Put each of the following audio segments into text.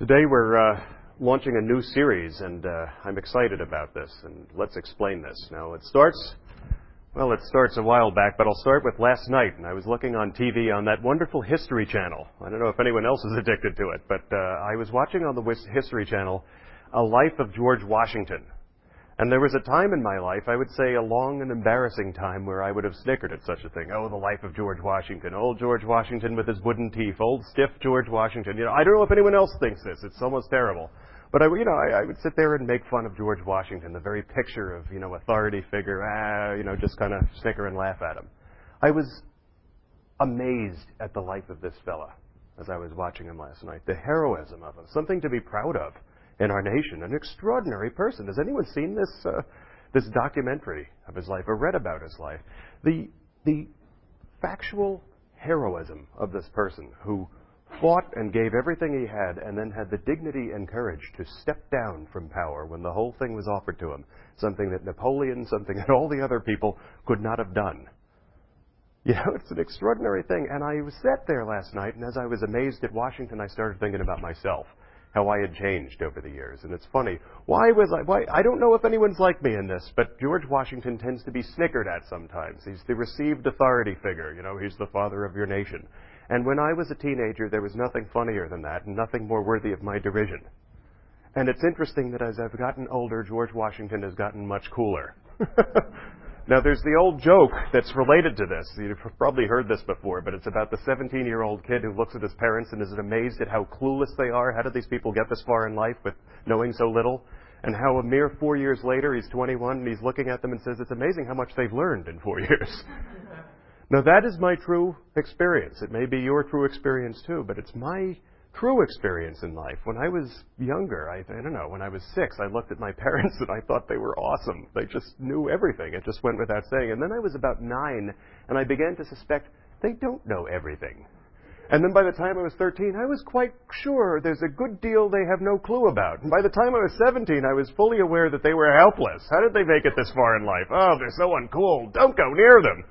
Today we're launching a new series, and I'm excited about this, and let's explain this. Now, it starts a while back, but I'll start with last night, and I was looking on TV on that wonderful History Channel. I don't know if anyone else is addicted to it, but I was watching on the History Channel a life of George Washington. And there was a time in my life, I would say a long and embarrassing time, where I would have snickered at such a thing. Oh, the life of George Washington. Old George Washington with his wooden teeth. Old stiff George Washington. I don't know if anyone else thinks this. It's almost terrible. But I would sit there and make fun of George Washington, the very picture of, authority figure, just kind of snicker and laugh at him. I was amazed at the life of this fella as I was watching him last night. The heroism of him. Something to be proud of in our nation. An extraordinary person. Has anyone seen this documentary of his life or read about his life? The factual heroism of this person who fought and gave everything he had and then had the dignity and courage to step down from power when the whole thing was offered to him. Something that Napoleon, something that all the other people could not have done. It's an extraordinary thing. And I sat there last night, and as I was amazed at Washington, I started thinking about myself. How I had changed over the years. And it's funny. Why I don't know if anyone's like me in this, but George Washington tends to be snickered at sometimes. He's the received authority figure. He's the father of your nation. And when I was a teenager, there was nothing funnier than that and nothing more worthy of my derision. And it's interesting that as I've gotten older, George Washington has gotten much cooler. Now, there's the old joke that's related to this. You've probably heard this before, but it's about the 17-year-old kid who looks at his parents and is amazed at how clueless they are. How did these people get this far in life with knowing so little? And how a mere 4 years later, he's 21, and he's looking at them and says, it's amazing how much they've learned in 4 years. Now, that is my true experience. It may be your true experience, too, but it's my true experience in life. When I was younger, I don't know, when I was 6, I looked at my parents and I thought they were awesome. They just knew everything. It just went without saying. And then I was about 9, and I began to suspect they don't know everything. And then by the time I was 13, I was quite sure there's a good deal they have no clue about. And by the time I was 17, I was fully aware that they were helpless. How did they make it this far in life? Oh, they're so uncool. Don't go near them.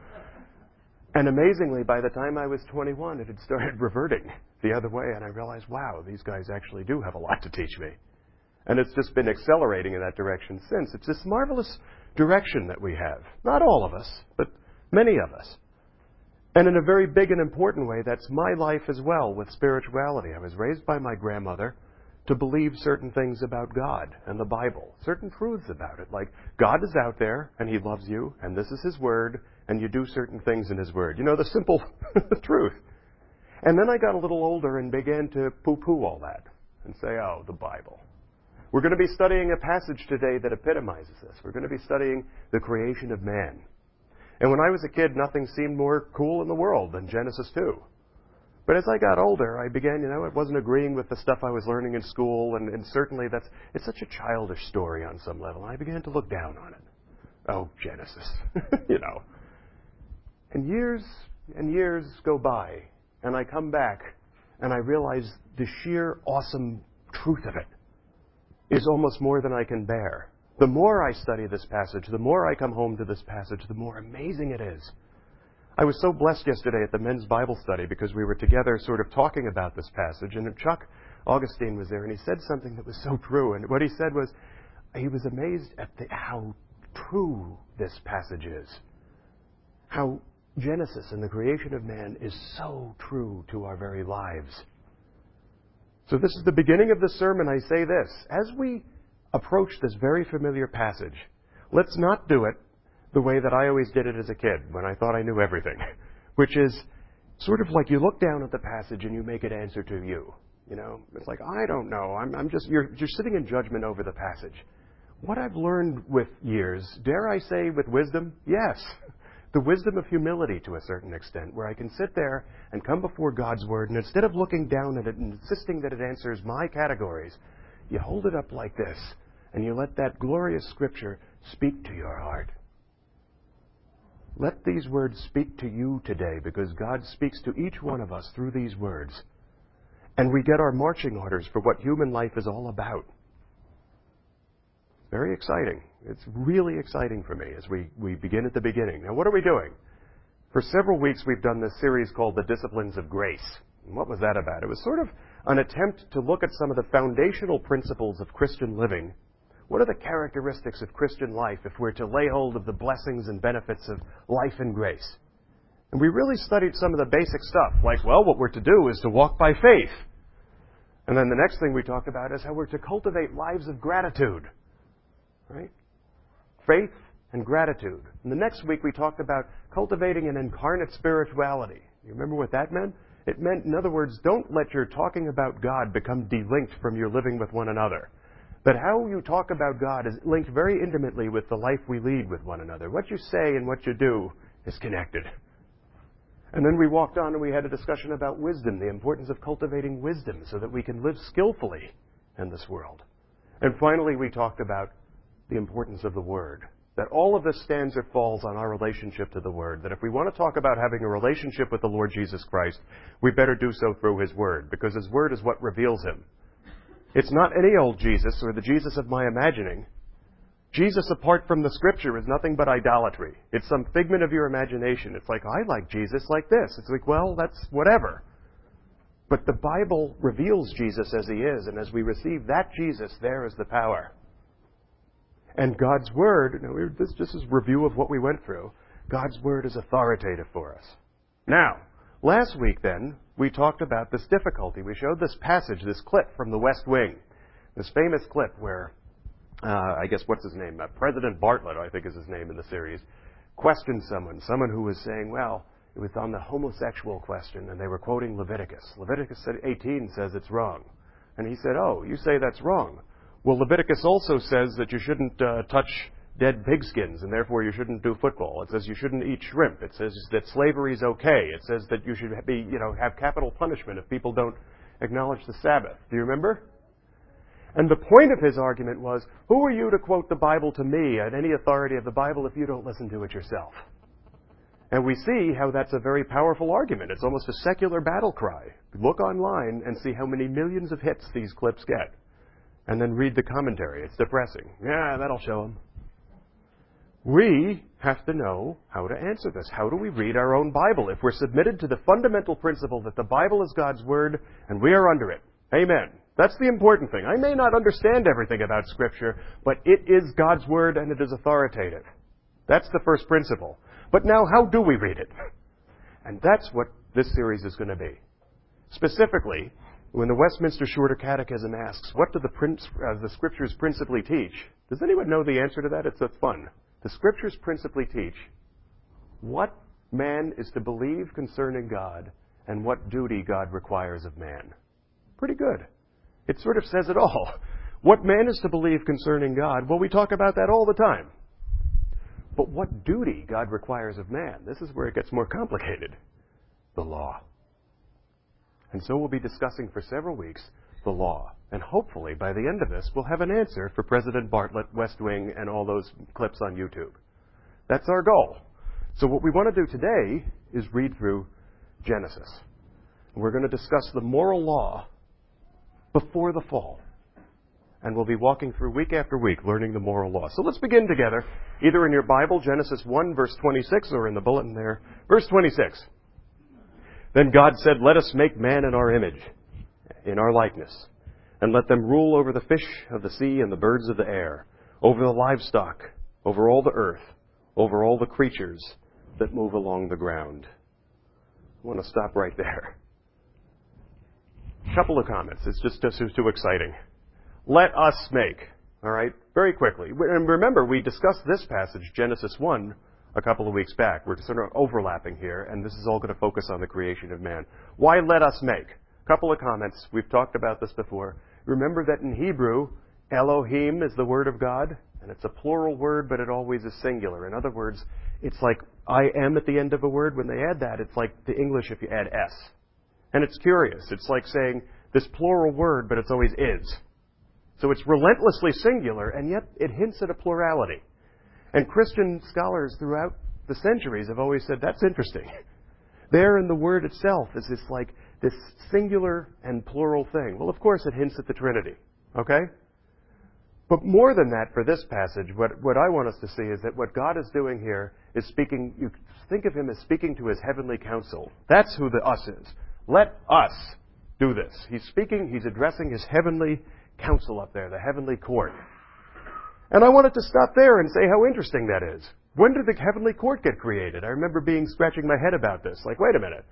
And amazingly, by the time I was 21, it had started reverting the other way, and I realized, wow, these guys actually do have a lot to teach me. And it's just been accelerating in that direction since. It's this marvelous direction that we have. Not all of us, but many of us. And in a very big and important way, that's my life as well with spirituality. I was raised by my grandmother to believe certain things about God and the Bible, certain truths about it, like God is out there and He loves you, and this is His Word, and you do certain things in His Word. The simple truth. And then I got a little older and began to poo-poo all that and say, oh, the Bible. We're going to be studying a passage today that epitomizes this. We're going to be studying the creation of man. And when I was a kid, nothing seemed more cool in the world than Genesis 2. But as I got older, I began, it wasn't agreeing with the stuff I was learning in school, and certainly it's such a childish story on some level. And I began to look down on it. Oh, Genesis, And years and years go by, and I come back, and I realize the sheer awesome truth of it is almost more than I can bear. The more I study this passage, the more I come home to this passage, the more amazing it is. I was so blessed yesterday at the men's Bible study because we were together sort of talking about this passage, and Chuck Augustine was there, and he said something that was so true. And what he said was, he was amazed at how true this passage is. How Genesis and the creation of man is so true to our very lives. So this is the beginning of the sermon. I say this. As we approach this very familiar passage, let's not do it the way that I always did it as a kid when I thought I knew everything, which is sort of like you look down at the passage and you make it answer to you. It's like, I don't know. You're sitting in judgment over the passage. What I've learned with years, dare I say with wisdom? Yes. The wisdom of humility to a certain extent, where I can sit there and come before God's Word, and instead of looking down at it and insisting that it answers my categories, you hold it up like this, and you let that glorious Scripture speak to your heart. Let these words speak to you today, because God speaks to each one of us through these words. And we get our marching orders for what human life is all about. Very exciting. It's really exciting for me as we begin at the beginning. Now, what are we doing? For several weeks, we've done this series called The Disciplines of Grace. And what was that about? It was sort of an attempt to look at some of the foundational principles of Christian living. What are the characteristics of Christian life if we're to lay hold of the blessings and benefits of life and grace? And we really studied some of the basic stuff, like, well, what we're to do is to walk by faith. And then the next thing we talked about is how we're to cultivate lives of gratitude. Right? Faith and gratitude. And the next week we talked about cultivating an incarnate spirituality. You remember what that meant? It meant, in other words, don't let your talking about God become delinked from your living with one another. But how you talk about God is linked very intimately with the life we lead with one another. What you say and what you do is connected. And then we walked on and we had a discussion about wisdom, the importance of cultivating wisdom so that we can live skillfully in this world. And finally, we talked about the importance of the Word. That all of this stands or falls on our relationship to the Word. That if we want to talk about having a relationship with the Lord Jesus Christ, we better do so through His Word, because His Word is what reveals Him. It's not any old Jesus or the Jesus of my imagining. Jesus, apart from the Scripture, is nothing but idolatry. It's some figment of your imagination. It's like, I like Jesus like this. It's like, well, that's whatever. But the Bible reveals Jesus as He is, and as we receive that Jesus, there is the power. And God's Word, this just is a review of what we went through. God's Word is authoritative for us. Now, last week then, we talked about this difficulty. We showed this passage, this clip from the West Wing. This famous clip where, I guess, what's his name? President Bartlett, I think is his name in the series, questioned someone who was saying, well, it was on the homosexual question, and they were quoting Leviticus. Leviticus 18 says it's wrong. And he said, oh, you say that's wrong. Well, Leviticus also says that you shouldn't touch dead pigskins, and therefore you shouldn't do football. It says you shouldn't eat shrimp. It says that slavery is okay. It says that you should have capital punishment if people don't acknowledge the Sabbath. Do you remember? And the point of his argument was, who are you to quote the Bible to me and any authority of the Bible if you don't listen to it yourself? And we see how that's a very powerful argument. It's almost a secular battle cry. Look online and see how many millions of hits these clips get. And then read the commentary. It's depressing. Yeah, that'll show them. We have to know how to answer this. How do we read our own Bible if we're submitted to the fundamental principle that the Bible is God's Word and we are under it? Amen. That's the important thing. I may not understand everything about Scripture, but it is God's Word and it is authoritative. That's the first principle. But now, how do we read it? And that's what this series is going to be. Specifically, when the Westminster Shorter Catechism asks, what do the Scriptures principally teach? Does anyone know the answer to that? It's fun. The Scriptures principally teach what man is to believe concerning God and what duty God requires of man. Pretty good. It sort of says it all. What man is to believe concerning God, well, we talk about that all the time. But what duty God requires of man, this is where it gets more complicated. The law. And so we'll be discussing for several weeks the law. And hopefully, by the end of this, we'll have an answer for President Bartlett, West Wing, and all those clips on YouTube. That's our goal. So what we want to do today is read through Genesis. And we're going to discuss the moral law before the fall. And we'll be walking through week after week learning the moral law. So let's begin together, either in your Bible, Genesis 1, verse 26, or in the bulletin there. Verse 26. Then God said, let us make man in our image, in our likeness, and let them rule over the fish of the sea and the birds of the air, over the livestock, over all the earth, over all the creatures that move along the ground. I want to stop right there. A couple of comments. It's just too exciting. Let us make. All right? Very quickly. And remember, we discussed this passage, Genesis 1, a couple of weeks back. We're sort of overlapping here, and this is all going to focus on the creation of man. Why let us make? A couple of comments. We've talked about this before. Remember that in Hebrew, Elohim is the word of God, and it's a plural word, but it always is singular. In other words, it's like I am at the end of a word. When they add that, it's like the English if you add S. And it's curious. It's like saying this plural word, but it's always is. So it's relentlessly singular, and yet it hints at a plurality. And Christian scholars throughout the centuries have always said, that's interesting. There in the word itself is this singular and plural thing. Well, of course, it hints at the Trinity. Okay? But more than that, for this passage, what I want us to see is that what God is doing here is speaking, you think of Him as speaking to His heavenly council. That's who the us is. Let us do this. He's speaking, he's addressing his heavenly council up there, the heavenly court. And I wanted to stop there and say how interesting that is. When did the heavenly court get created? I remember scratching my head about this. Like, wait a minute.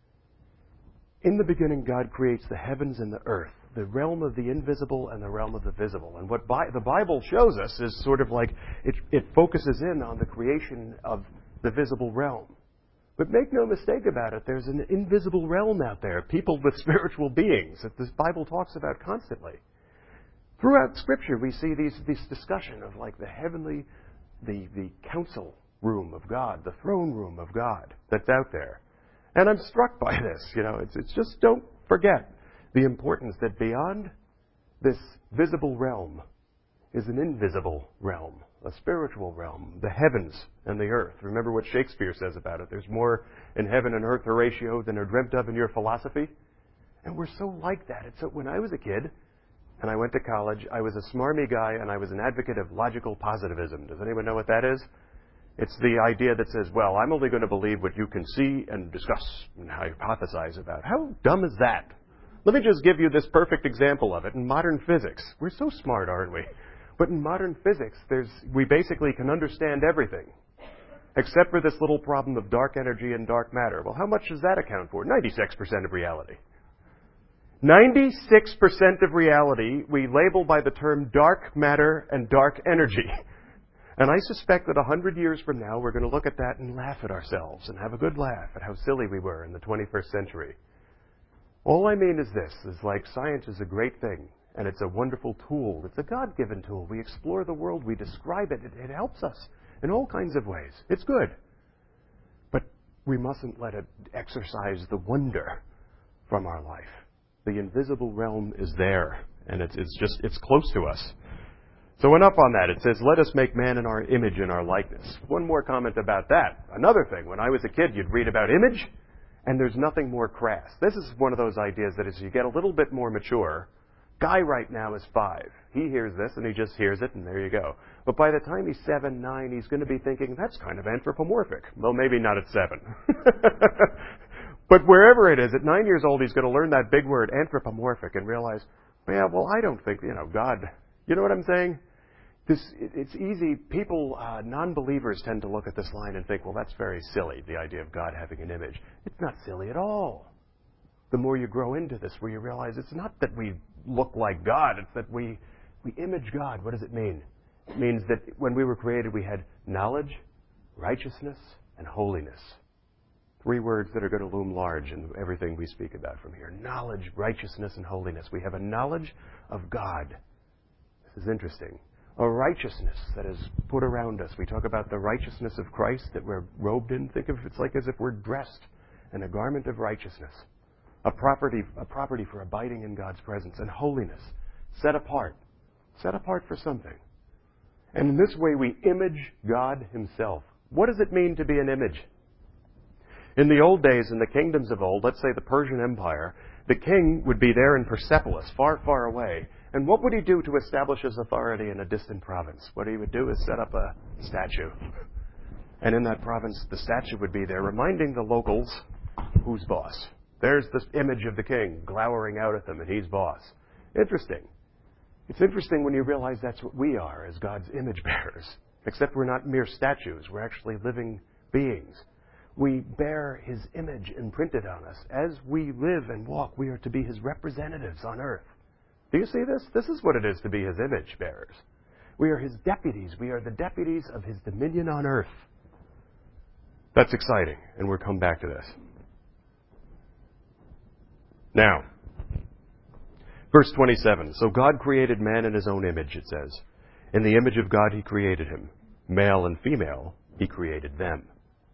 In the beginning, God creates the heavens and the earth, the realm of the invisible and the realm of the visible. And what the Bible shows us is sort of like it focuses in on the creation of the visible realm. But make no mistake about it, there's an invisible realm out there, people with spiritual beings that this Bible talks about constantly. Throughout Scripture, we see this discussion of like the heavenly, the council room of God, the throne room of God that's out there. And I'm struck by this. It's just don't forget the importance that beyond this visible realm is an invisible realm, a spiritual realm, the heavens and the earth. Remember what Shakespeare says about it. There's more in heaven and earth Horatio than are dreamt of in your philosophy. And we're so like that. When I was a kid and I went to college, I was a smarmy guy and I was an advocate of logical positivism. Does anyone know what that is? It's the idea that says, well, I'm only going to believe what you can see and discuss and hypothesize about. How dumb is that? Let me just give you this perfect example of it in modern physics. We're so smart, aren't we? But in modern physics, we basically can understand everything, except for this little problem of dark energy and dark matter. Well, how much does that account for? 96% of reality. 96% of reality we label by the term dark matter and dark energy. And I suspect that 100 years from now, we're going to look at that and laugh at ourselves and have a good laugh at how silly we were in the 21st century. All I mean is this, is like science is a great thing, and it's a wonderful tool. It's a God-given tool. We explore the world. We describe it. It helps us in all kinds of ways. It's good. But we mustn't let it exercise the wonder from our life. The invisible realm is there, and it's close to us. So enough on that. It says, let us make man in our image and our likeness. One more comment about that. Another thing, when I was a kid, you'd read about image, and there's nothing more crass. This is one of those ideas that as you get a little bit more mature, Guy right now is 5. He hears this, and he just hears it, and there you go. But by the time he's 7, 9, he's going to be thinking, that's kind of anthropomorphic. Well, maybe not at 7. But wherever it is, at 9 years old, he's going to learn that big word, anthropomorphic, and realize, well, I don't think, God, you know what I'm saying? It's easy. People, non-believers tend to look at this line and think, well, that's very silly, the idea of God having an image. It's not silly at all. The more you grow into this, where you realize it's not that we look like God, it's that we image God. What does it mean? It means that when we were created, we had knowledge, righteousness, and holiness. 3 words that are going to loom large in everything we speak about from here. Knowledge, righteousness, and holiness. We have a knowledge of God. This is interesting. A righteousness that is put around us. We talk about the righteousness of Christ that we're robed in. Think of it's like as if we're dressed in a garment of righteousness. A property for abiding in God's presence. And holiness. Set apart. Set apart for something. And in this way we image God himself. What does it mean to be an image? In the old days, in the kingdoms of old, let's say the Persian Empire, the king would be there in Persepolis, far, far away. And what would he do to establish his authority in a distant province? What he would do is set up a statue. And in that province, the statue would be there, reminding the locals who's boss. There's this image of the king glowering out at them, and he's boss. Interesting. It's interesting when you realize that's what we are as God's image bearers. Except we're not mere statues. We're actually living beings. We bear his image imprinted on us. As we live and walk, we are to be his representatives on earth. Do you see this? This is what it is to be his image bearers. We are his deputies. We are the deputies of his dominion on earth. That's exciting, and we'll come back to this. Now, verse 27. So God created man in his own image, it says. In the image of God he created him. Male and female, he created them.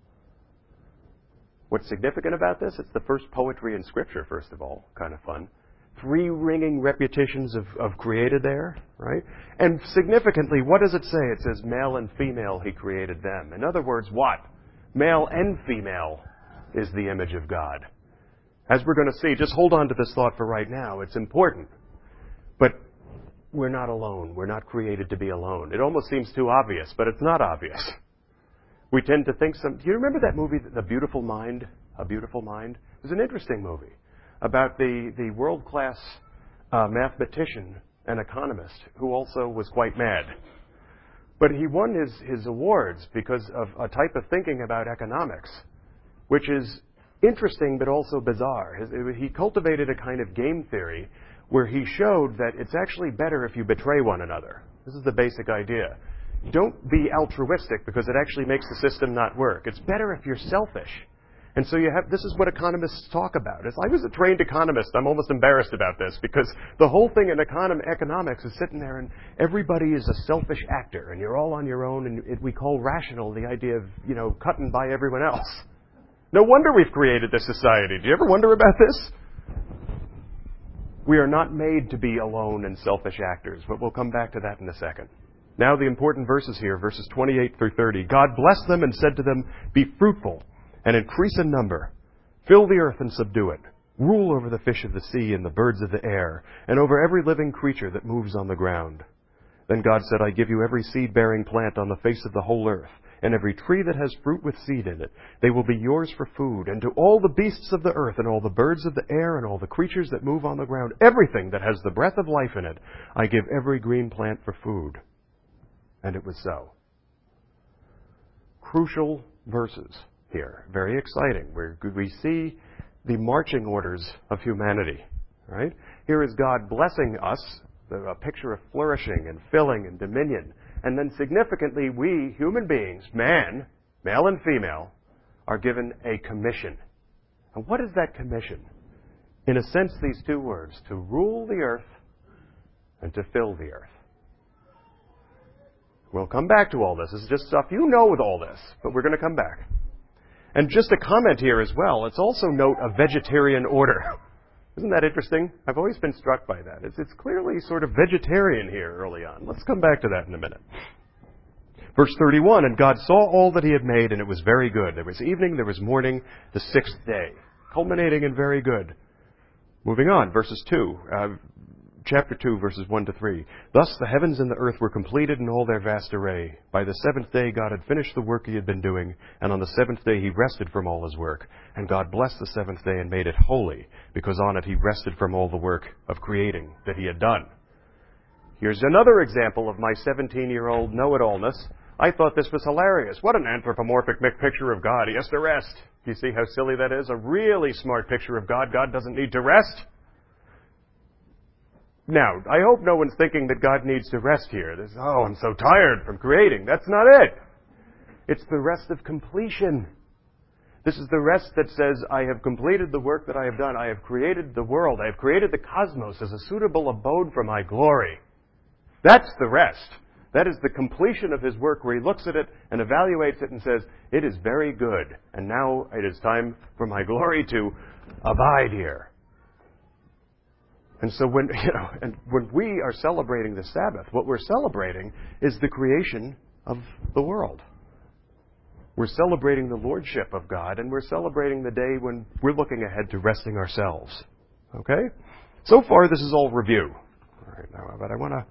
What's significant about this? It's the first poetry in Scripture, first of all. Kind of fun. 3 ringing repetitions of created there, right? And significantly, what does it say? It says male and female he created them. In other words, what? Male and female is the image of God. As we're going to see, just hold on to this thought for right now. It's important. But we're not alone. We're not created to be alone. It almost seems too obvious, but it's not obvious. We tend to think do you remember that movie, A Beautiful Mind? A Beautiful Mind? It was an interesting movie. about the world-class mathematician and economist who also was quite mad. But he won his awards because of a type of thinking about economics, which is interesting but also bizarre. He cultivated a kind of game theory where he showed that it's actually better if you betray one another. This is the basic idea. Don't be altruistic because it actually makes the system not work. It's better if you're selfish. And so this is what economists talk about. As I was a trained economist, I'm almost embarrassed about this because the whole thing in economics is sitting there and everybody is a selfish actor and you're all on your own, and we call rational the idea of, cutting by everyone else. No wonder we've created this society. Do you ever wonder about this? We are not made to be alone and selfish actors, but we'll come back to that in a second. Now the important verses here, verses 28 through 30. God blessed them and said to them, "Be fruitful and increase in number. Fill the earth and subdue it. Rule over the fish of the sea and the birds of the air, and over every living creature that moves on the ground." Then God said, "I give you every seed-bearing plant on the face of the whole earth, and every tree that has fruit with seed in it. They will be yours for food, and to all the beasts of the earth, and all the birds of the air, and all the creatures that move on the ground, everything that has the breath of life in it, I give every green plant for food." And it was so. Crucial verses here. Very exciting. We see the marching orders of humanity. Right? Here is God blessing us, a picture of flourishing and filling and dominion. And then significantly, we, human beings, male and female, are given a commission. And what is that commission? In a sense, these two words, to rule the earth and to fill the earth. We'll come back to all this. This is just stuff you know with all this, but we're going to come back. And just a comment here as well, let's also note a vegetarian order. Isn't that interesting? I've always been struck by that. It's clearly sort of vegetarian here early on. Let's come back to that in a minute. Verse 31, "And God saw all that he had made, and it was very good. There was evening, there was morning, the sixth day," culminating in very good. Moving on, chapter 2, verses 1 to 3. "Thus the heavens and the earth were completed in all their vast array. By the seventh day God had finished the work he had been doing, and on the seventh day he rested from all his work. And God blessed the seventh day and made it holy, because on it he rested from all the work of creating that he had done." Here's another example of my 17-year-old know-it-allness. I thought this was hilarious. What an anthropomorphic picture of God. He has to rest. Do you see how silly that is? A really smart picture of God. God doesn't need to rest. Now, I hope no one's thinking that God needs to rest here. I'm so tired from creating. That's not it. It's the rest of completion. This is the rest that says, I have completed the work that I have done. I have created the world. I have created the cosmos as a suitable abode for my glory. That's the rest. That is the completion of his work, where he looks at it and evaluates it and says, it is very good. And now it is time for my glory to abide here. And so when we are celebrating the Sabbath, what we're celebrating is the creation of the world. We're celebrating the lordship of God, and we're celebrating the day when we're looking ahead to resting ourselves. Okay? So far, this is all review. All right, now, but I want to...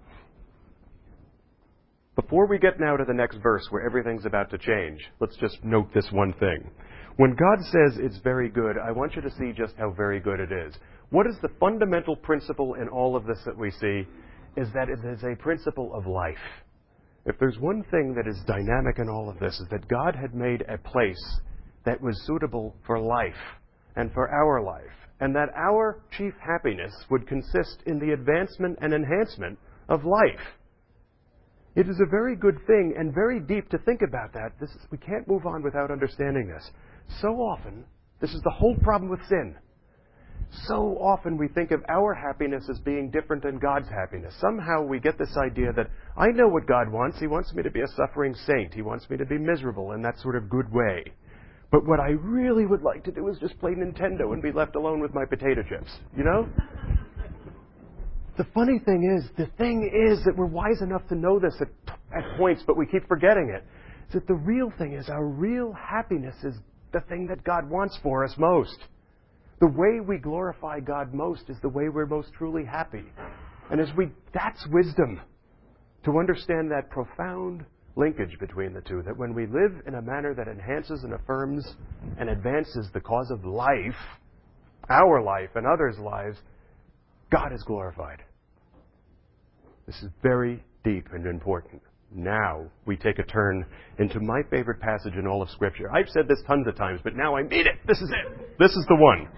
Before we get now to the next verse where everything's about to change, let's just note this one thing. When God says it's very good, I want you to see just how very good it is. What is the fundamental principle in all of this that we see is that it is a principle of life. If there's one thing that is dynamic in all of this, is that God had made a place that was suitable for life and for our life, and that our chief happiness would consist in the advancement and enhancement of life. It is a very good thing and very deep to think about that. We can't move on without understanding this. So often, this is the whole problem with sin. So often we think of our happiness as being different than God's happiness. Somehow we get this idea that I know what God wants. He wants me to be a suffering saint. He wants me to be miserable in that sort of good way. But what I really would like to do is just play Nintendo and be left alone with my potato chips. You know? The funny thing is that we're wise enough to know this at points, but we keep forgetting it. Is that the real thing is our real happiness is the thing that God wants for us most. The way we glorify God most is the way we're most truly happy. And that's wisdom. To understand that profound linkage between the two, that when we live in a manner that enhances and affirms and advances the cause of life, our life and others' lives, God is glorified. This is very deep and important. Now we take a turn into my favorite passage in all of Scripture. I've said this tons of times, but now I mean it. This is it. This is the one.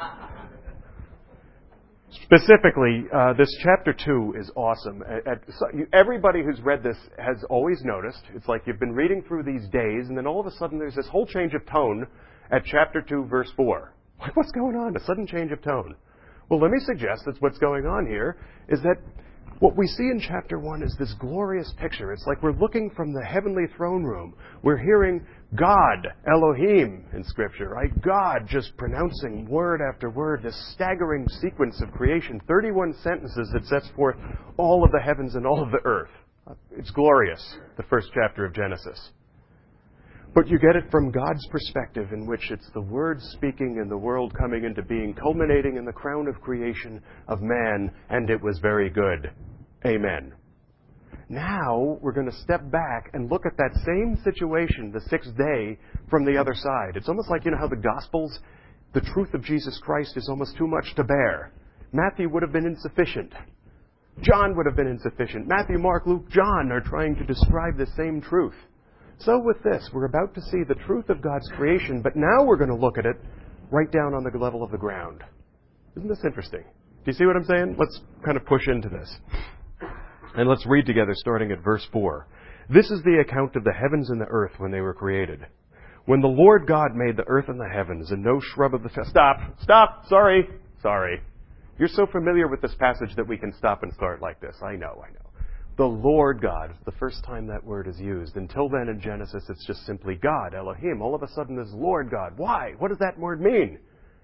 Specifically, this chapter 2 is awesome. Everybody who's read this has always noticed. It's like you've been reading through these days, and then all of a sudden there's this whole change of tone at chapter 2, verse 4. Like, what's going on? A sudden change of tone. Well, let me suggest that what's going on here is that what we see in chapter 1 is this glorious picture. It's like we're looking from the heavenly throne room. We're hearing God, Elohim, in Scripture, right? God just pronouncing word after word, this staggering sequence of creation, 31 sentences that sets forth all of the heavens and all of the earth. It's glorious, the first chapter of Genesis. But you get it from God's perspective, in which it's the Word speaking and the world coming into being, culminating in the crown of creation of man, and it was very good. Amen. Now we're going to step back and look at that same situation, the sixth day, from the other side. It's almost like, you know how the Gospels, the truth of Jesus Christ is almost too much to bear. Matthew would have been insufficient. John would have been insufficient. Matthew, Mark, Luke, John are trying to describe the same truth. So with this, we're about to see the truth of God's creation, but now we're going to look at it right down on the level of the ground. Isn't this interesting? Do you see what I'm saying? Let's kind of push into this. And let's read together starting at verse 4. This is the account of the heavens and the earth when they were created. When the Lord God made the earth and the heavens, and no shrub of the field... Stop! Sorry. You're so familiar with this passage that we can stop and start like this. I know. The Lord God, the first time that word is used. Until then in Genesis, it's just simply God, Elohim. All of a sudden, there's Lord God. Why? What does that word mean?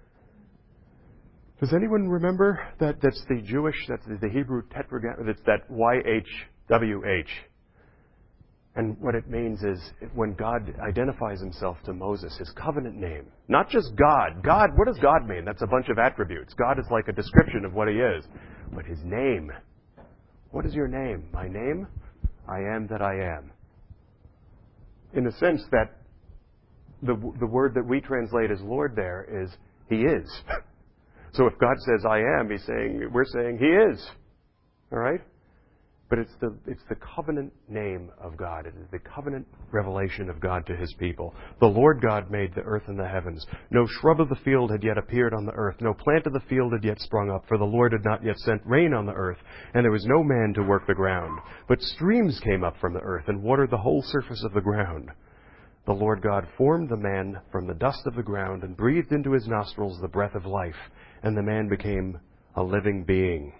Does anyone remember that that's the Jewish, that's the Hebrew tetragrammaton, that's that YHWH. And what it means is when God identifies himself to Moses, his covenant name. Not just God. God, what does God mean? That's a bunch of attributes. God is like a description of what he is. But his name. What is your name? My name? I am that I am. In the sense that the word that we translate as Lord there is he is. So if God says I am, we're saying he is. All right? But it's the covenant name of God. It is the covenant revelation of God to his people. The Lord God made the earth and the heavens. No shrub of the field had yet appeared on the earth. No plant of the field had yet sprung up, for the Lord had not yet sent rain on the earth, and there was no man to work the ground. But streams came up from the earth and watered the whole surface of the ground. The Lord God formed the man from the dust of the ground and breathed into his nostrils the breath of life, and the man became a living being.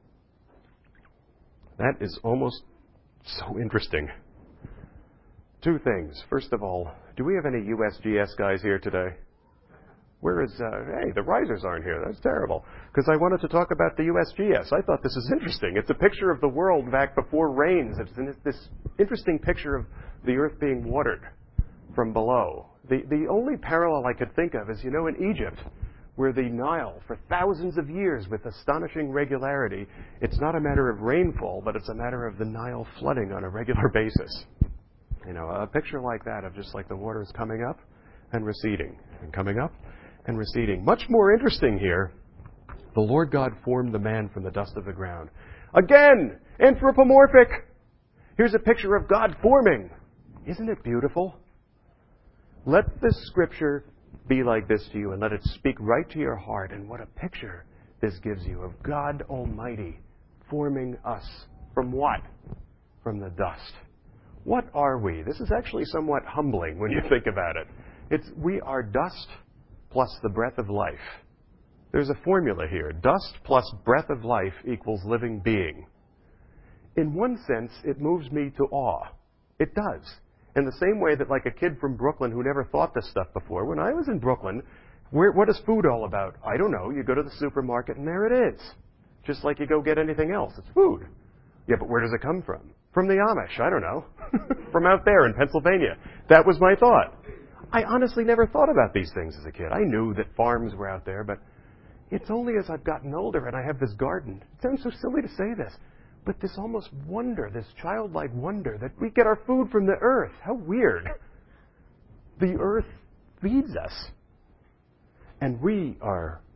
That is almost so interesting. Two things. First of all, do we have any USGS guys here today? Where is, hey, the risers aren't here. That's terrible. Because I wanted to talk about the USGS. I thought this is interesting. It's a picture of the world back before rains. It's this interesting picture of the earth being watered from below. The only parallel I could think of is, in Egypt, where the Nile, for thousands of years with astonishing regularity, it's not a matter of rainfall, but it's a matter of the Nile flooding on a regular basis. A picture like that of just like the waters coming up and receding, and coming up and receding. Much more interesting here, the Lord God formed the man from the dust of the ground. Again, anthropomorphic. Here's a picture of God forming. Isn't it beautiful? Let this scripture be like this to you, and let it speak right to your heart. And what a picture this gives you of God Almighty forming us from what? From the dust. What are we? This is actually somewhat humbling when you think about it. We are dust plus the breath of life. There's a formula here. Dust plus breath of life equals living being. In one sense, it moves me to awe. It does. In the same way that like a kid from Brooklyn who never thought this stuff before, when I was in Brooklyn, what is food all about? I don't know. You go to the supermarket and there it is. Just like you go get anything else. It's food. Yeah, but where does it come from? From the Amish. I don't know. From out there in Pennsylvania. That was my thought. I honestly never thought about these things as a kid. I knew that farms were out there, but it's only as I've gotten older and I have this garden. It sounds so silly to say this. But this almost wonder, this childlike wonder that we get our food from the earth. How weird. The earth feeds us. And we are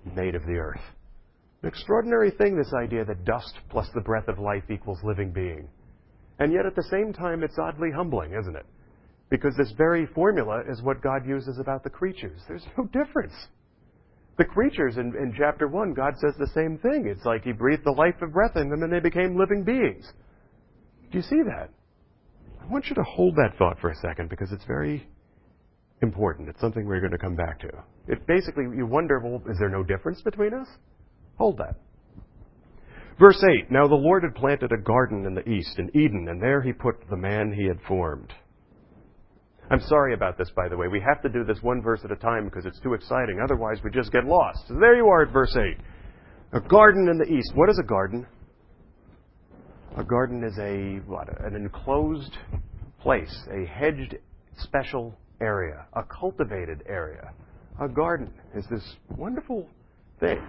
made of the earth. An extraordinary thing, this idea that dust plus the breath of life equals living being. And yet at the same time, it's oddly humbling, isn't it? Because this very formula is what God uses about the creatures. There's no difference. The creatures in chapter 1, God says the same thing. It's like He breathed the life of breath in them and they became living beings. Do you see that? I want you to hold that thought for a second because it's very important. It's something we're going to come back to. It basically, you wonder, well, is there no difference between us? Hold that. Verse 8, now the Lord had planted a garden in the east, in Eden, and there He put the man He had formed. I'm sorry about this, by the way. We have to do this one verse at a time because it's too exciting. Otherwise, we just get lost. So there you are at verse 8. A garden in the east. What is a garden? A garden is an enclosed place, a hedged special area, a cultivated area. A garden is this wonderful thing.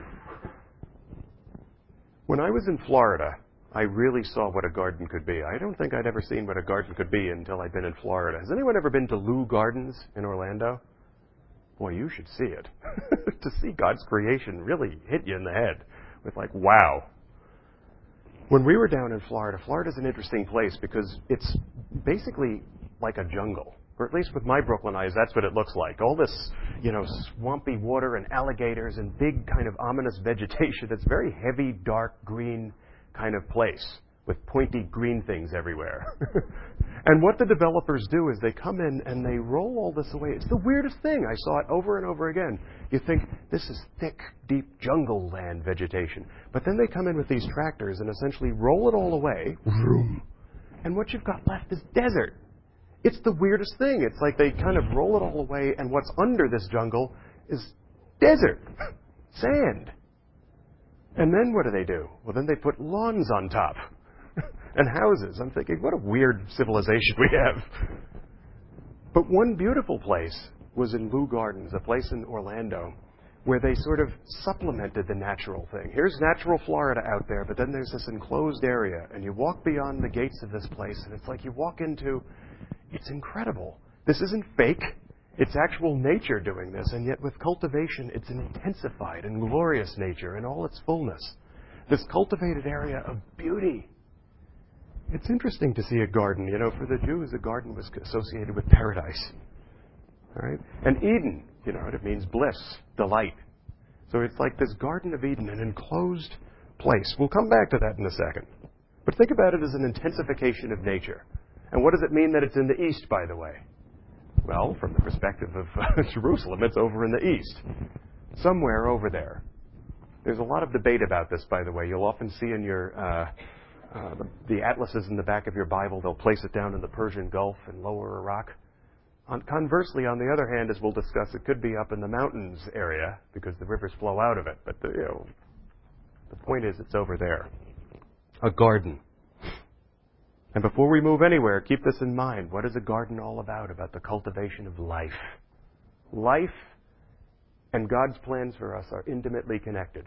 When I was in Florida, I really saw what a garden could be. I don't think I'd ever seen what a garden could be until I'd been in Florida. Has anyone ever been to Lou Gardens in Orlando? Boy, you should see it. To see God's creation really hit you in the head with like, wow. When we were down in Florida, Florida's an interesting place because it's basically like a jungle. Or at least with my Brooklyn eyes, that's what it looks like. All this, swampy water and alligators and big kind of ominous vegetation. It's very heavy, dark green kind of place with pointy green things everywhere. And what the developers do is they come in and they roll all this away. It's the weirdest thing. I saw it over and over again. You think, this is thick, deep jungle land vegetation. But then they come in with these tractors and essentially roll it all away. And what you've got left is desert. It's the weirdest thing. It's like they kind of roll it all away, and what's under this jungle is desert, sand. And then what do? Well, then they put lawns on top and houses. I'm thinking, what a weird civilization we have. But one beautiful place was in Lou Gardens, a place in Orlando, where they sort of supplemented the natural thing. Here's natural Florida out there, but then there's this enclosed area, and you walk beyond the gates of this place, and it's like you walk into... It's incredible. This isn't fake. It's actual nature doing this, and yet with cultivation, it's an intensified and glorious nature in all its fullness. This cultivated area of beauty. It's interesting to see a garden. For the Jews, a garden was associated with paradise. All right? And Eden, it means bliss, delight. So it's like this Garden of Eden, an enclosed place. We'll come back to that in a second. But think about it as an intensification of nature. And what does it mean that it's in the east, by the way? Well, from the perspective of Jerusalem, it's over in the east. Somewhere over there. There's a lot of debate about this, by the way. You'll often see in your the atlases in the back of your Bible, they'll place it down in the Persian Gulf in lower Iraq. Conversely, on the other hand, as we'll discuss, it could be up in the mountains area because the rivers flow out of it. But the point is, it's over there. A garden. And before we move anywhere, keep this in mind. What is a garden all about? About the cultivation of life. Life and God's plans for us are intimately connected.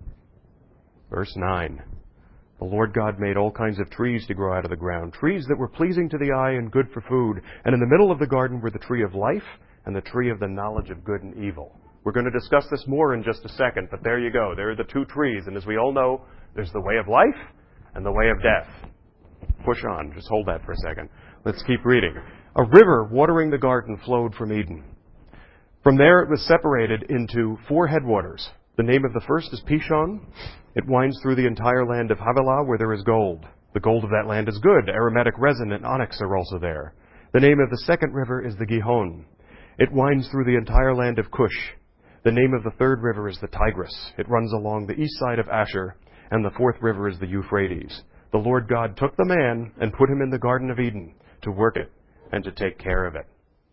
Verse 9. The Lord God made all kinds of trees to grow out of the ground, trees that were pleasing to the eye and good for food. And in the middle of the garden were the tree of life and the tree of the knowledge of good and evil. We're going to discuss this more in just a second, but there you go. There are the two trees. And as we all know, there's the way of life and the way of death. Push on. Just hold that for a second. Let's keep reading. A river watering the garden flowed from Eden. From there it was separated into 4 headwaters. The name of the first is Pishon. It winds through the entire land of Havilah where there is gold. The gold of that land is good. Aromatic resin and onyx are also there. The name of the second river is the Gihon. It winds through the entire land of Cush. The name of the third river is the Tigris. It runs along the east side of Asher. And the fourth river is the Euphrates. The Lord God took the man and put him in the Garden of Eden to work it and to take care of it.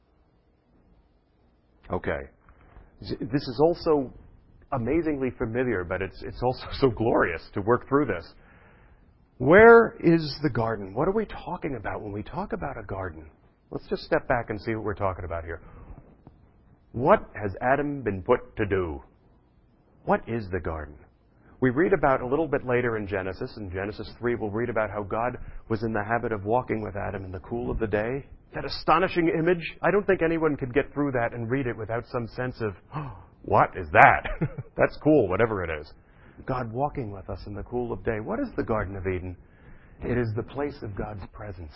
Okay. This is also amazingly familiar, but it's also so glorious to work through this. Where is the garden? What are we talking about when we talk about a garden? Let's just step back and see what we're talking about here. What has Adam been put to do? What is the garden? We read about a little bit later in Genesis 3, we'll read about how God was in the habit of walking with Adam in the cool of the day. That astonishing image. I don't think anyone could get through that and read it without some sense of, oh, What is that? That's cool, whatever it is. God walking with us in the cool of day. What is the Garden of Eden? It is the place of God's presence.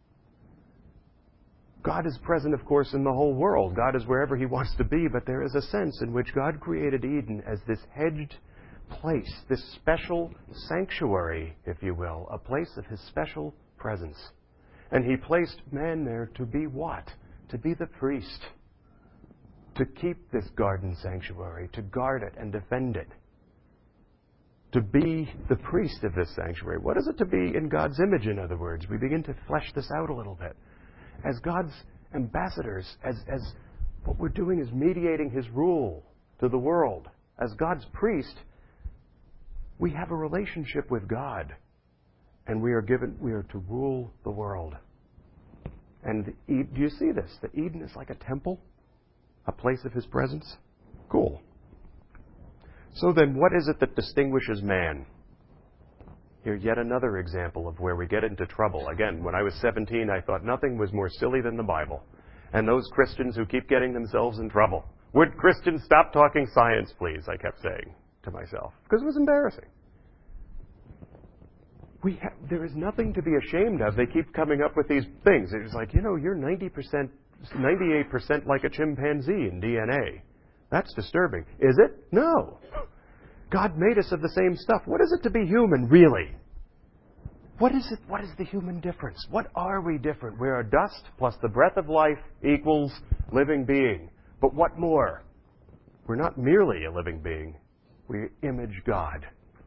God is present, of course, in the whole world. God is wherever He wants to be, but there is a sense in which God created Eden as this hedged place, this special sanctuary, if you will, a place of His special presence. And He placed man there to be what? To be the priest. To keep this garden sanctuary, to guard it and defend it. To be the priest of this sanctuary. What is it to be in God's image, in other words? We begin to flesh this out a little bit. As God's ambassadors, as what we're doing is mediating His rule to the world. As God's priest, we have a relationship with God. And we are to rule the world. And do you see this? That Eden is like a temple? A place of His presence? Cool. So then, what is it that distinguishes man? Here's yet another example of where we get into trouble. Again, when I was 17, I thought nothing was more silly than the Bible. And those Christians who keep getting themselves in trouble. Would Christians stop talking science, please? I kept saying to myself. Because it was embarrassing. There is nothing to be ashamed of. They keep coming up with these things. It's like, you're 98% like a chimpanzee in DNA. That's disturbing. Is it? No. God made us of the same stuff. What is it to be human, really? What is it? What is the human difference? What are we different? We are dust plus the breath of life equals living being. But what more? We're not merely a living being. We image God.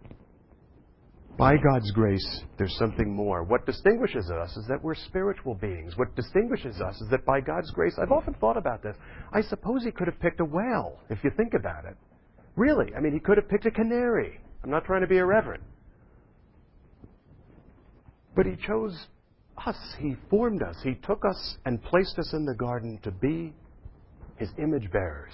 By God's grace, there's something more. What distinguishes us is that we're spiritual beings. What distinguishes us is that by God's grace, I've often thought about this. I suppose He could have picked a whale, if you think about it. Really, He could have picked a canary. I'm not trying to be irreverent. But He chose us. He formed us. He took us and placed us in the garden to be His image bearers.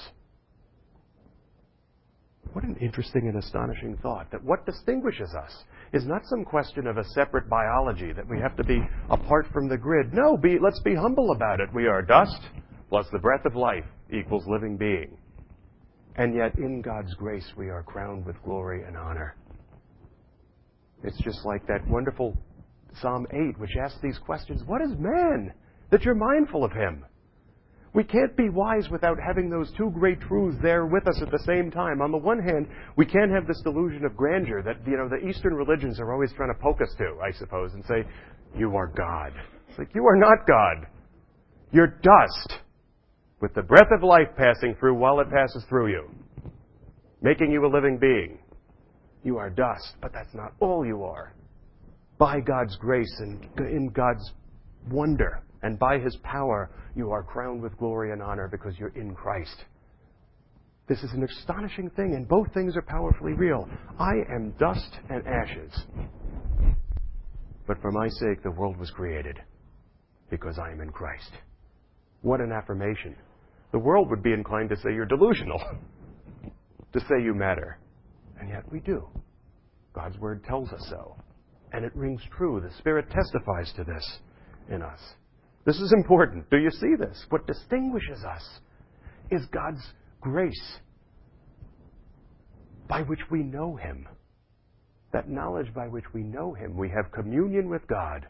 What an interesting and astonishing thought, that what distinguishes us is not some question of a separate biology, that we have to be apart from the grid. No, let's be humble about it. We are dust plus the breath of life equals living being. And yet in God's grace we are crowned with glory and honor. It's just like that wonderful Psalm 8, which asks these questions. What is man that you're mindful of him? We can't be wise without having those two great truths there with us at the same time. On the one hand, we can't have this delusion of grandeur that, the Eastern religions are always trying to poke us to, I suppose, and say, you are God. It's like, you are not God. You're dust with the breath of life passing through while it passes through you, making you a living being. You are dust, but that's not all you are. By God's grace and in God's wonder and by His power, you are crowned with glory and honor because you're in Christ. This is an astonishing thing, and both things are powerfully real. I am dust and ashes. But for my sake, the world was created because I am in Christ. What an affirmation. The world would be inclined to say you're delusional, to say you matter. And yet we do. God's Word tells us so. And it rings true. The Spirit testifies to this in us. This is important. Do you see this? What distinguishes us is God's grace by which we know Him. That knowledge by which we know Him. We have communion with God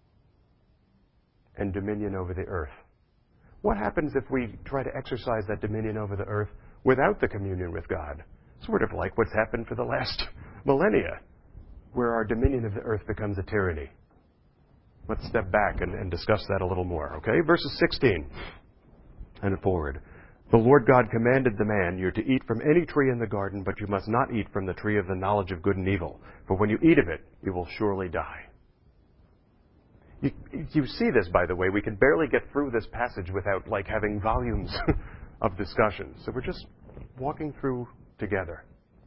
and dominion over the earth. What happens if we try to exercise that dominion over the earth without the communion with God? Sort of like what's happened for the last millennia, where our dominion of the earth becomes a tyranny. Let's step back and discuss that a little more, okay? Verses 16 and forward. The Lord God commanded the man, you're to eat from any tree in the garden, but you must not eat from the tree of the knowledge of good and evil. For when you eat of it, you will surely die. You see this, by the way. We can barely get through this passage without, having volumes of discussion. So we're just walking through together.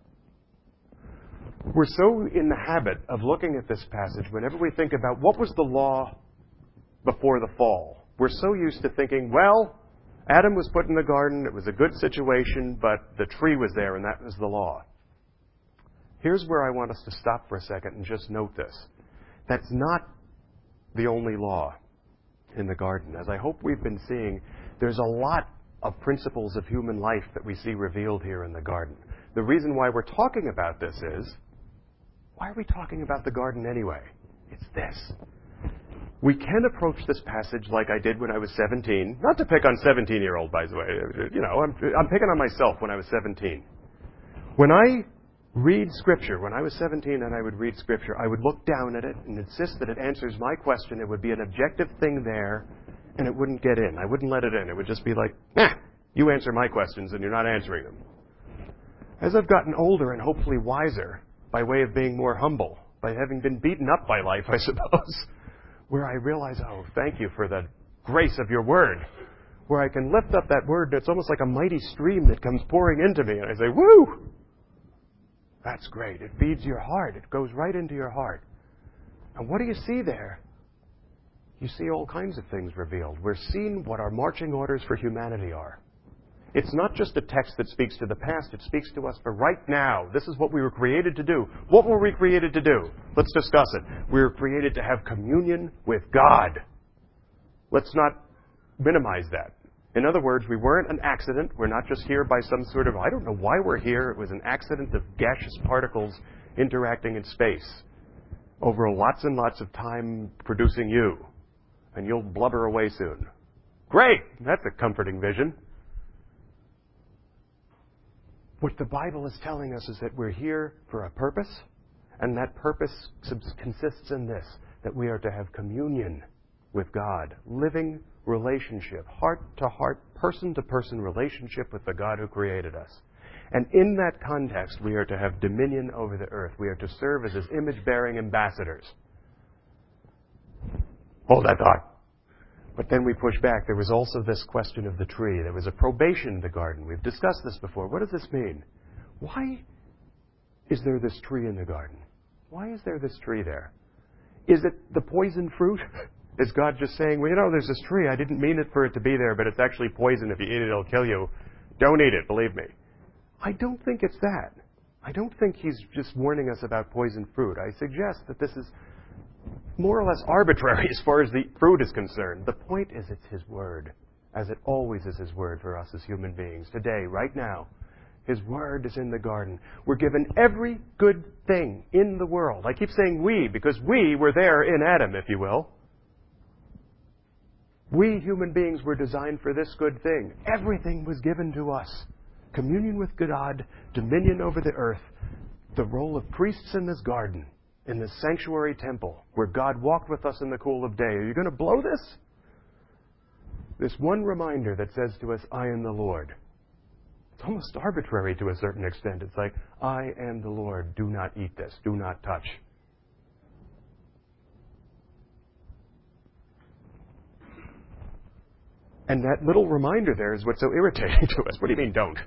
We're so in the habit of looking at this passage whenever we think about what was the law before the fall. We're so used to thinking, well, Adam was put in the garden, it was a good situation, but the tree was there and that was the law. Here's where I want us to stop for a second and just note this. That's not the only law in the garden. As I hope we've been seeing, there's a lot of principles of human life that we see revealed here in the garden. The reason why we're talking about this is, why are we talking about the garden anyway? It's this. We can approach this passage like I did when I was 17. Not to pick on 17-year-old, by the way. You know, I'm picking on myself when I was 17. When I read Scripture, when I was 17 and I would read Scripture, I would look down at it and insist that it answers my question. It would be an objective thing there, and it wouldn't get in. I wouldn't let it in. It would just be like, you answer my questions and you're not answering them. As I've gotten older and hopefully wiser, by way of being more humble, by having been beaten up by life, I suppose, where I realize, oh, thank you for the grace of your word, where I can lift up that word, and it's almost like a mighty stream that comes pouring into me, and I say, woo! That's great. It feeds your heart. It goes right into your heart. And what do you see there? You see all kinds of things revealed. We're seeing what our marching orders for humanity are. It's not just a text that speaks to the past. It speaks to us for right now. This is what we were created to do. What were we created to do? Let's discuss it. We were created to have communion with God. Let's not minimize that. In other words, we weren't an accident. We're not just here by some sort of, I don't know why we're here. It was an accident of gaseous particles interacting in space over lots and lots of time producing you. And you'll blubber away soon. Great! That's a comforting vision. What the Bible is telling us is that we're here for a purpose, and that purpose consists in this, that we are to have communion with God, living relationship, heart-to-heart, person-to-person relationship with the God who created us. And in that context, we are to have dominion over the earth. We are to serve as His image-bearing ambassadors. Hold that thought. But then we push back. There was also this question of the tree. There was a probation in the garden. We've discussed this before. What does this mean? Why is there this tree in the garden? Why is there this tree there? Is it the poison fruit? Is God just saying, well, you know, there's this tree. I didn't mean it for it to be there, but it's actually poison. If you eat it, it'll kill you. Don't eat it, believe me. I don't think it's that. I don't think He's just warning us about poison fruit. I suggest that this is more or less arbitrary as far as the fruit is concerned. The point is it's His Word, as it always is His Word for us as human beings. Today, right now, His Word is in the garden. We're given every good thing in the world. I keep saying we, because we were there in Adam, if you will. We human beings were designed for this good thing. Everything was given to us. Communion with God, dominion over the earth, the role of priests in this garden, in this sanctuary temple, where God walked with us in the cool of day. Are you going to blow this? This one reminder that says to us, I am the Lord. It's almost arbitrary to a certain extent. It's like, I am the Lord. Do not eat this. Do not touch. And that little reminder there is what's so irritating to us. What do you mean, don't?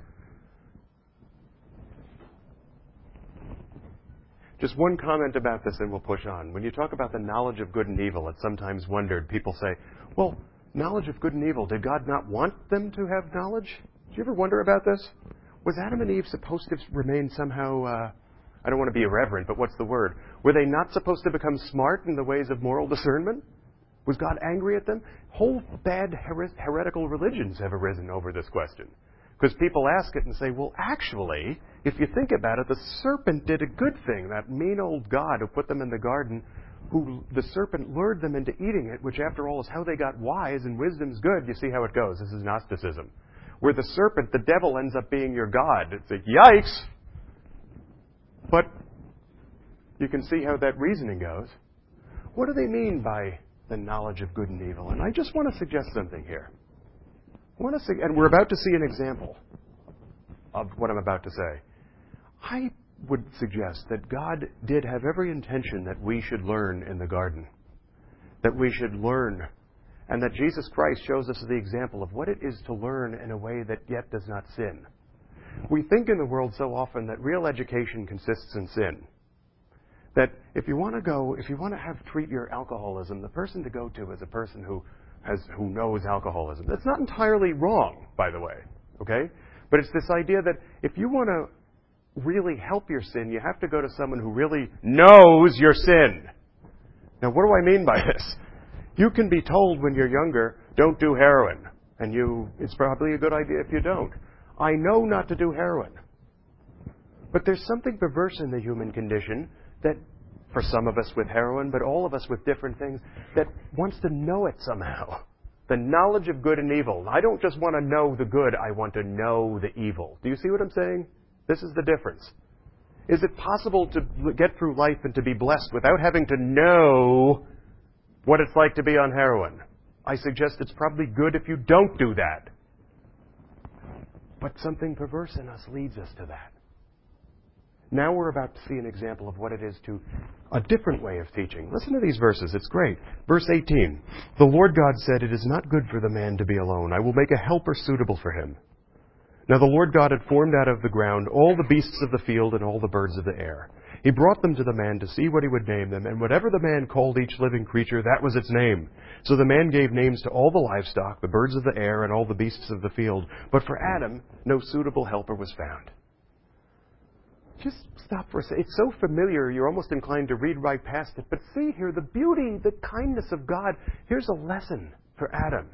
Just one comment about this and we'll push on. When you talk about the knowledge of good and evil, it's sometimes wondered. People say, well, knowledge of good and evil, did God not want them to have knowledge? Did you ever wonder about this? Was Adam and Eve supposed to remain somehow, I don't want to be irreverent, but what's the word? Were they not supposed to become smart in the ways of moral discernment? Was God angry at them? Whole bad heretical religions have arisen over this question. Because people ask it and say, well, actually, if you think about it, the serpent did a good thing. That mean old God who put them in the garden, who the serpent lured them into eating it, which after all is how they got wise, and wisdom's good. You see how it goes. This is Gnosticism. Where the serpent, the devil, ends up being your God. It's like, yikes! But you can see how that reasoning goes. What do they mean by the knowledge of good and evil? And I just want to suggest something here. And we're about to see an example of what I'm about to say. I would suggest that God did have every intention that we should learn in the garden. That we should learn. And that Jesus Christ shows us the example of what it is to learn in a way that yet does not sin. We think in the world so often that real education consists in sin. That if you want to treat your alcoholism, the person to go to is a person who knows alcoholism. That's not entirely wrong, by the way, okay? But it's this idea that if you want to really help your sin, you have to go to someone who really knows your sin. Now, what do I mean by this? You can be told when you're younger, don't do heroin. And it's probably a good idea if you don't. I know not to do heroin. But there's something perverse in the human condition that, for some of us with heroin, but all of us with different things, that wants to know it somehow. The knowledge of good and evil. I don't just want to know the good, I want to know the evil. Do you see what I'm saying? This is the difference. Is it possible to get through life and to be blessed without having to know what it's like to be on heroin? I suggest it's probably good if you don't do that. But something perverse in us leads us to that. Now we're about to see an example of what it is to a different way of teaching. Listen to these verses. It's great. Verse 18. The Lord God said, "It is not good for the man to be alone. I will make a helper suitable for him." Now the Lord God had formed out of the ground all the beasts of the field and all the birds of the air. He brought them to the man to see what he would name them, and whatever the man called each living creature, that was its name. So the man gave names to all the livestock, the birds of the air, and all the beasts of the field. But for Adam, no suitable helper was found. Just stop for a second. It's so familiar, you're almost inclined to read right past it. But see here, the beauty, the kindness of God. Here's a lesson for Adam.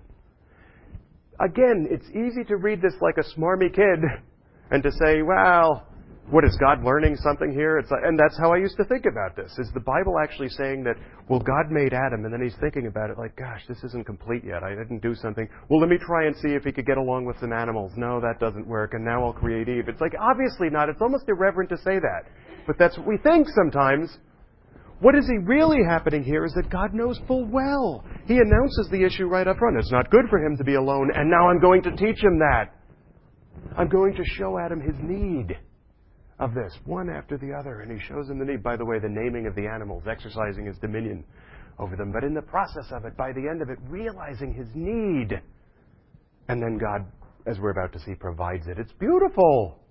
Again, it's easy to read this like a smarmy kid and to say, well, what is God learning something here? And that's how I used to think about this. Is the Bible actually saying that, well, God made Adam, and then he's thinking about it like, gosh, this isn't complete yet. I didn't do something. Well, let me try and see if he could get along with some animals. No, that doesn't work, and now I'll create Eve. It's like, obviously not. It's almost irreverent to say that. But that's what we think sometimes. What is really happening here is that God knows full well. He announces the issue right up front. It's not good for him to be alone, and now I'm going to teach him that. I'm going to show Adam his need of this, one after the other, and he shows him the need. By the way, the naming of the animals, exercising his dominion over them, but in the process of it, by the end of it, realizing his need. And then God, as we're about to see, provides it. It's beautiful.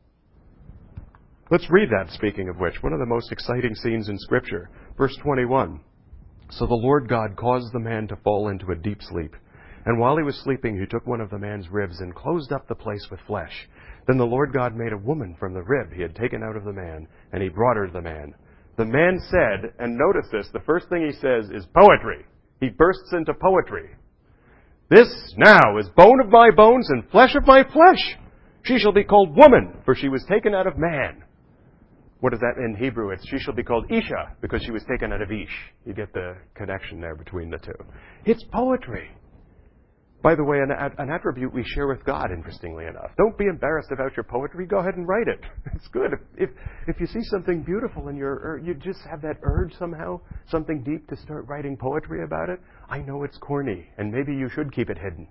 Let's read that, speaking of which, one of the most exciting scenes in Scripture. Verse 21. So the Lord God caused the man to fall into a deep sleep. And while he was sleeping, he took one of the man's ribs and closed up the place with flesh. Then the Lord God made a woman from the rib he had taken out of the man, and he brought her to the man. The man said, and notice this, the first thing he says is poetry. He bursts into poetry. This now is bone of my bones and flesh of my flesh. She shall be called woman, for she was taken out of man. What is that in Hebrew? She shall be called Isha, because she was taken out of Ish. You get the connection there between the two. It's poetry. By the way, an attribute we share with God, interestingly enough. Don't be embarrassed about your poetry. Go ahead and write it. It's good. If you see something beautiful and you just have that urge somehow, something deep to start writing poetry about it, I know it's corny, and maybe you should keep it hidden.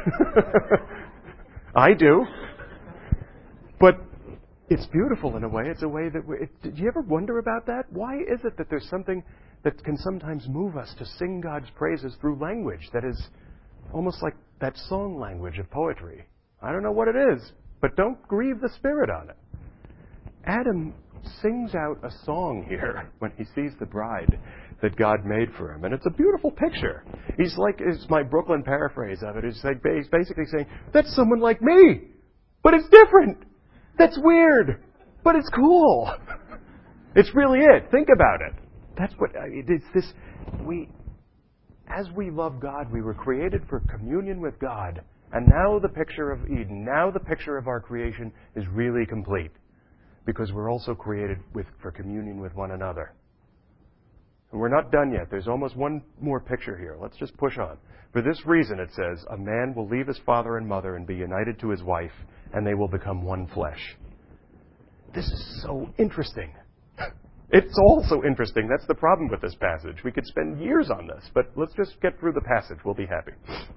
I do. But it's beautiful in a way. It's a way that do you ever wonder about that? Why is it that there's something that can sometimes move us to sing God's praises through language that is almost like that song language of poetry? I don't know what it is, but don't grieve the Spirit on it. Adam sings out a song here when he sees the bride that God made for him. And it's a beautiful picture. It's my Brooklyn paraphrase of it. He's basically saying, that's someone like me, but it's different. That's weird, but it's cool. It's really it. Think about it. That's what it's this. As we love God, we were created for communion with God. And now the picture of Eden, now the picture of our creation is really complete. Because we're also created for communion with one another. And we're not done yet. There's almost one more picture here. Let's just push on. For this reason, it says, a man will leave his father and mother and be united to his wife, and they will become one flesh. This is so interesting. It's also interesting. That's the problem with this passage. We could spend years on this, but let's just get through the passage. We'll be happy.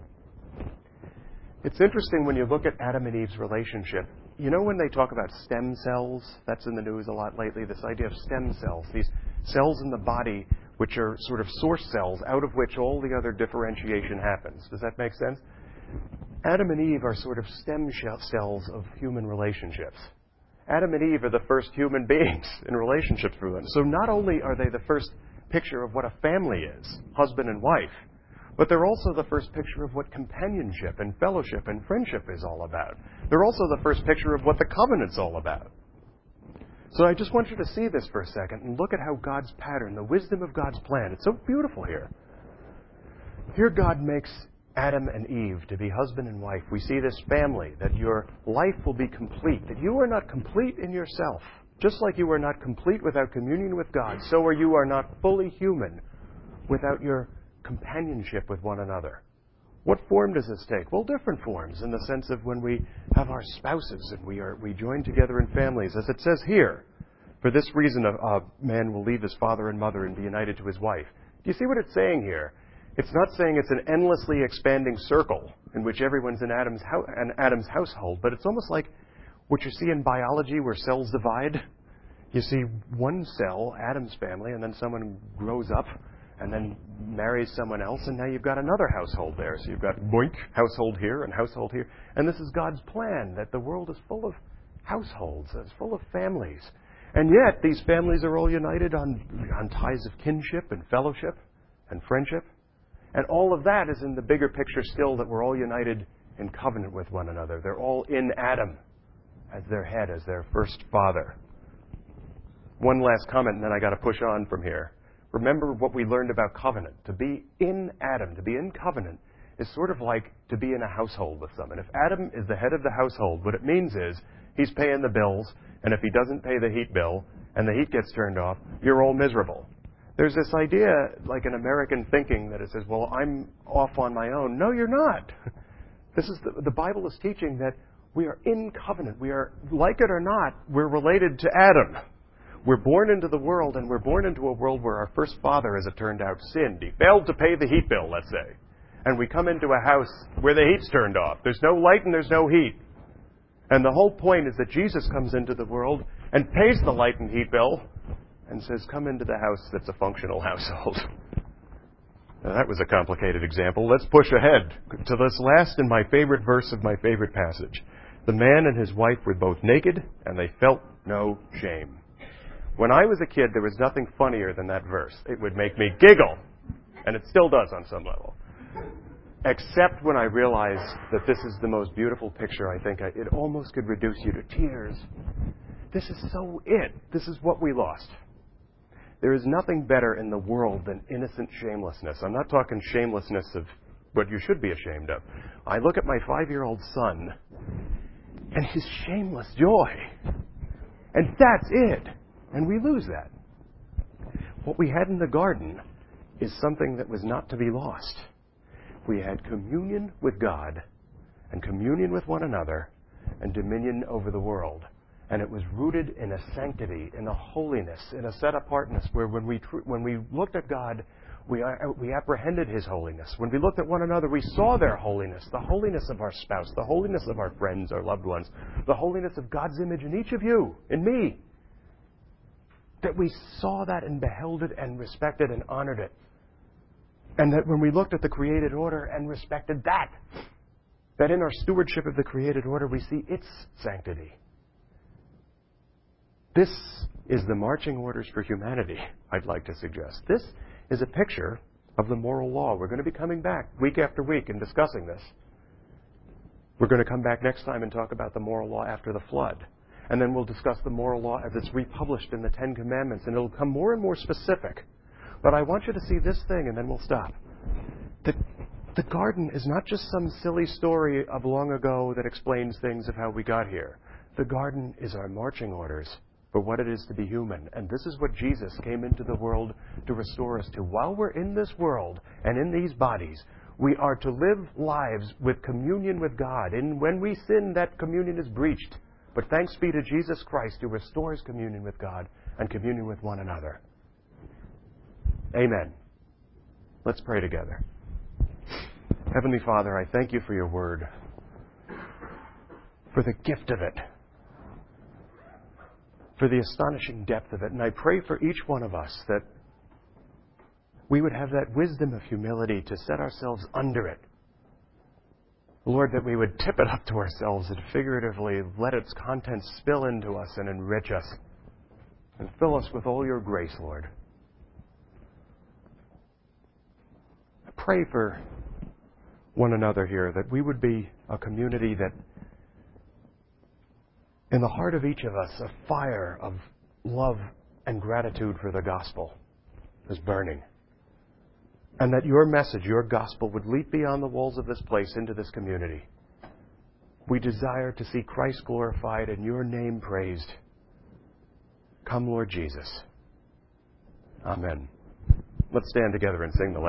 It's interesting when you look at Adam and Eve's relationship. You know when they talk about stem cells? That's in the news a lot lately, this idea of stem cells. These cells in the body which are sort of source cells out of which all the other differentiation happens. Does that make sense? Adam and Eve are sort of stem cells of human relationships. Adam and Eve are the first human beings in relationships for them. So not only are they the first picture of what a family is, husband and wife, but they're also the first picture of what companionship and fellowship and friendship is all about. They're also the first picture of what the covenant's all about. So I just want you to see this for a second and look at how God's pattern, the wisdom of God's plan, it's so beautiful here. Here God makes Adam and Eve to be husband and wife. We see this family, that your life will be complete, that you are not complete in yourself. Just like you are not complete without communion with God, so are you are not fully human without your companionship with one another. What form does this take? Well, different forms, in the sense of when we have our spouses and we join together in families. As it says here, for this reason a man will leave his father and mother and be united to his wife. Do you see what it's saying here? It's not saying it's an endlessly expanding circle in which everyone's in Adam's household, but it's almost like what you see in biology where cells divide. You see one cell, Adam's family, and then someone grows up and then marries someone else, and now you've got another household there. So you've got boink, household here and household here. And this is God's plan, that the world is full of households, it's full of families. And yet, these families are all united on ties of kinship and fellowship and friendship. And all of that is in the bigger picture still, that we're all united in covenant with one another. They're all in Adam as their head, as their first father. One last comment, and then I got to push on from here. Remember what we learned about covenant. To be in Adam, to be in covenant, is sort of like to be in a household with someone. If Adam is the head of the household, what it means is he's paying the bills, and if he doesn't pay the heat bill and the heat gets turned off, you're all miserable. There's this idea, like in American thinking, that it says, well, I'm off on my own. No, you're not. This is the Bible is teaching that we are in covenant. We are, like it or not, we're related to Adam. We're born into the world, and we're born into a world where our first father, as it turned out, sinned. He failed to pay the heat bill, let's say. And we come into a house where the heat's turned off. There's no light and there's no heat. And the whole point is that Jesus comes into the world and pays the light and heat bill and says, come into the house that's a functional household. Now, that was a complicated example. Let's push ahead to this last and my favorite verse of my favorite passage. The man and his wife were both naked, and they felt no shame. When I was a kid, there was nothing funnier than that verse. It would make me giggle, and it still does on some level. Except when I realized that this is the most beautiful picture, I think it almost could reduce you to tears. This is so it. This is what we lost. There is nothing better in the world than innocent shamelessness. I'm not talking shamelessness of what you should be ashamed of. I look at my 5-year-old son and his shameless joy. And that's it. And we lose that. What we had in the garden is something that was not to be lost. We had communion with God and communion with one another and dominion over the world. And it was rooted in a sanctity, in a holiness, in a set-apartness, where when we looked at God, we apprehended His holiness. When we looked at one another, we saw their holiness, the holiness of our spouse, the holiness of our friends, our loved ones, the holiness of God's image in each of you, in me. That we saw that and beheld it and respected and honored it. And that when we looked at the created order and respected that in our stewardship of the created order, we see its sanctity. This is the marching orders for humanity, I'd like to suggest. This is a picture of the moral law. We're going to be coming back week after week and discussing this. We're going to come back next time and talk about the moral law after the flood. And then we'll discuss the moral law as it's republished in the Ten Commandments, and it'll become more and more specific. But I want you to see this thing, and then we'll stop. The garden is not just some silly story of long ago that explains things of how we got here. The garden is our marching orders for what it is to be human. And this is what Jesus came into the world to restore us to. While we're in this world and in these bodies, we are to live lives with communion with God. And when we sin, that communion is breached. But thanks be to Jesus Christ who restores communion with God and communion with one another. Amen. Let's pray together. Heavenly Father, I thank you for your word, for the gift of it, for the astonishing depth of it. And I pray for each one of us that we would have that wisdom of humility to set ourselves under it. Lord, that we would tip it up to ourselves and figuratively let its contents spill into us and enrich us and fill us with all your grace, Lord. I pray for one another here that we would be a community that in the heart of each of us, a fire of love and gratitude for the gospel is burning. and that your message, your gospel, would leap beyond the walls of this place into this community. We desire to see Christ glorified and your name praised. Come, Lord Jesus. Amen. Let's stand together and sing the last.